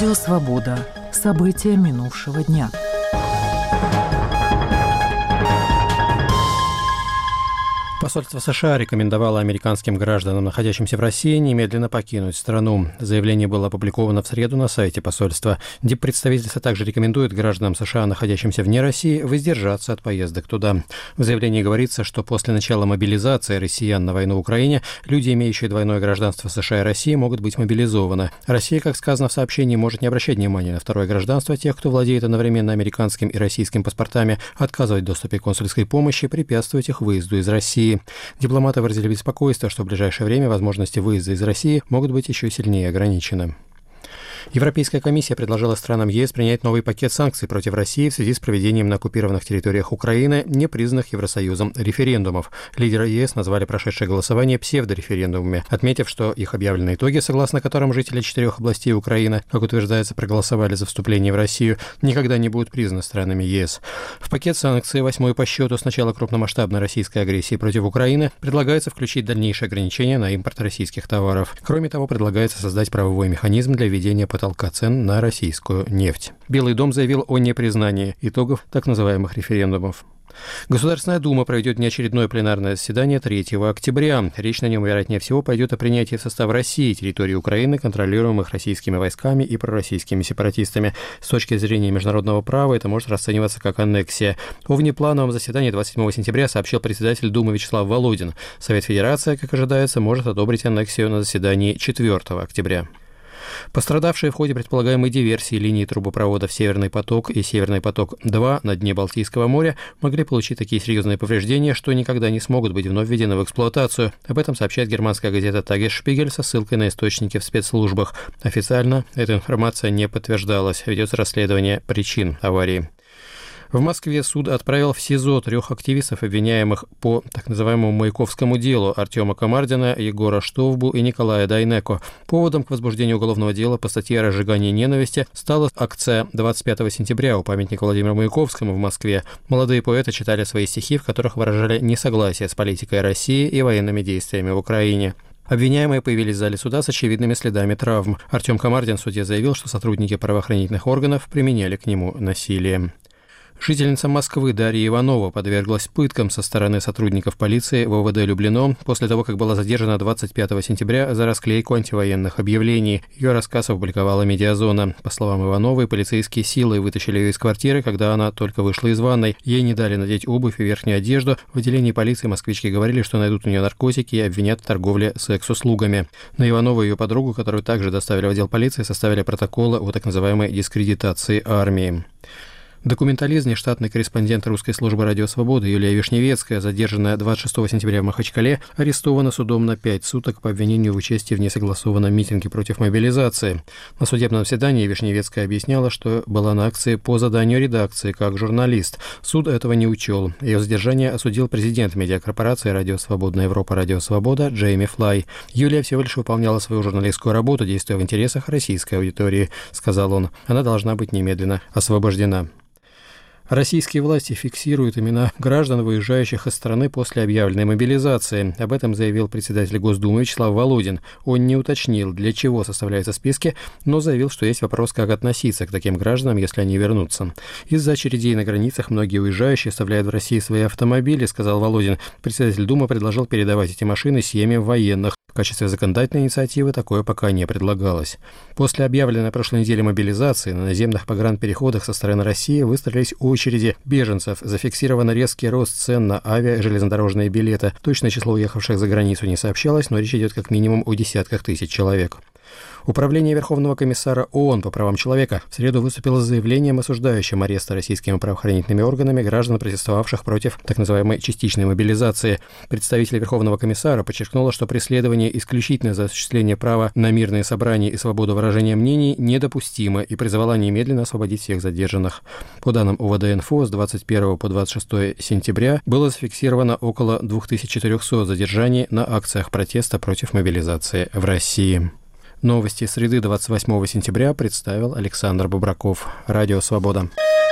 Радио «Свобода». События минувшего дня. Посольство США рекомендовало американским гражданам, находящимся в России, немедленно покинуть страну. Заявление было опубликовано в среду на сайте посольства. Диппредставительство также рекомендует гражданам США, находящимся вне России, воздержаться от поездок туда. В заявлении говорится, что после начала мобилизации россиян на войну в Украине люди, имеющие двойное гражданство США и России, могут быть мобилизованы. Россия, как сказано в сообщении, может не обращать внимания на второе гражданство тех, кто владеет одновременно американским и российским паспортами, отказывать в доступе к консульской помощи, препятствовать их выезду из России. Дипломаты выразили беспокойство, что в ближайшее время возможности выезда из России могут быть еще сильнее ограничены. Европейская комиссия предложила странам ЕС принять новый пакет санкций против России в связи с проведением на оккупированных территориях Украины непризнанных Евросоюзом референдумов. Лидеры ЕС назвали прошедшее голосование псевдореферендумами, отметив, что их объявленные итоги, согласно которым жители 4 областей Украины, как утверждается, проголосовали за вступление в Россию, никогда не будут признаны странами ЕС. В пакет санкций, 8-й по счету с начала крупномасштабной российской агрессии против Украины, предлагается включить дальнейшие ограничения на импорт российских товаров. Кроме того, предлагается создать правовой механизм для введения потолка цен на российскую нефть. Белый дом заявил о непризнании итогов так называемых референдумов. Государственная Дума проведет неочередное пленарное заседание 3 октября. Речь на нем, вероятнее всего, пойдет о принятии в состав России территории Украины, контролируемых российскими войсками и пророссийскими сепаратистами. С точки зрения международного права это может расцениваться как аннексия. О внеплановом заседании 27 сентября сообщил председатель Думы Вячеслав Володин. Совет Федерации, как ожидается, может одобрить аннексию на заседании 4 октября. Пострадавшие в ходе предполагаемой диверсии линии трубопроводов «Северный поток» и «Северный поток-2» на дне Балтийского моря могли получить такие серьезные повреждения, что никогда не смогут быть вновь введены в эксплуатацию. Об этом сообщает германская газета «Тагесшпигель» со ссылкой на источники в спецслужбах. Официально эта информация не подтверждалась. Ведется расследование причин аварии. В Москве суд отправил в СИЗО 3 активистов, обвиняемых по так называемому Маяковскому делу: Артема Комардина, Егора Штовбу и Николая Дайнеко. Поводом к возбуждению уголовного дела по статье о разжигании ненависти стала акция 25 сентября у памятника Владимиру Маяковскому в Москве. Молодые поэты читали свои стихи, в которых выражали несогласие с политикой России и военными действиями в Украине. Обвиняемые появились в зале суда с очевидными следами травм. Артем Комардин в суде заявил, что сотрудники правоохранительных органов применяли к нему насилие. Жительница Москвы Дарья Иванова подверглась пыткам со стороны сотрудников полиции в ОВД Люблино после того, как была задержана 25 сентября за расклейку антивоенных объявлений. Ее рассказ опубликовала «Медиазона». По словам Ивановой, полицейские силой вытащили ее из квартиры, когда она только вышла из ванной. Ей не дали надеть обувь и верхнюю одежду. В отделении полиции москвички говорили, что найдут у нее наркотики и обвинят в торговле секс-услугами. На Иванову и ее подругу, которую также доставили в отдел полиции, составили протоколы о так называемой дискредитации армии. Документалист, нештатный корреспондент русской службы «Радио Свобода» Юлия Вишневецкая, задержанная 26 сентября в Махачкале, арестована судом на 5 суток по обвинению в участии в несогласованном митинге против мобилизации. На судебном заседании Вишневецкая объясняла, что была на акции по заданию редакции, как журналист. Суд этого не учел. Ее задержание осудил президент медиакорпорации «Радио Свободная Европа», «Радио Свобода» Джейми Флай. Юлия всего лишь выполняла свою журналистскую работу, действуя в интересах российской аудитории, сказал он. Она должна быть немедленно освобождена. Российские власти фиксируют имена граждан, выезжающих из страны после объявленной мобилизации. Об этом заявил председатель Госдумы Вячеслав Володин. Он не уточнил, для чего составляются списки, но заявил, что есть вопрос, как относиться к таким гражданам, если они вернутся. Из-за очередей на границах многие уезжающие оставляют в России свои автомобили, сказал Володин. Председатель Думы предложил передавать эти машины семьям военных. В качестве законодательной инициативы такое пока не предлагалось. После объявленной на прошлой неделе мобилизации на наземных погранпереходах со стороны России выстроились очереди беженцев. Зафиксирован резкий рост цен на авиа- и железнодорожные билеты. Точное число уехавших за границу не сообщалось, но речь идет как минимум о десятках тысяч человек. Управление Верховного комиссара ООН по правам человека в среду выступило с заявлением, осуждающим арест российскими правоохранительными органами граждан, протестовавших против так называемой частичной мобилизации. Представитель Верховного комиссара подчеркнула, что преследование исключительно за осуществление права на мирные собрания и свободу выражения мнений недопустимо, и призвала немедленно освободить всех задержанных. По данным УВД-Инфо, с 21 по 26 сентября было зафиксировано около 2400 задержаний на акциях протеста против мобилизации в России. Новости среды 28 сентября представил Александр Бубраков. Радио «Свобода».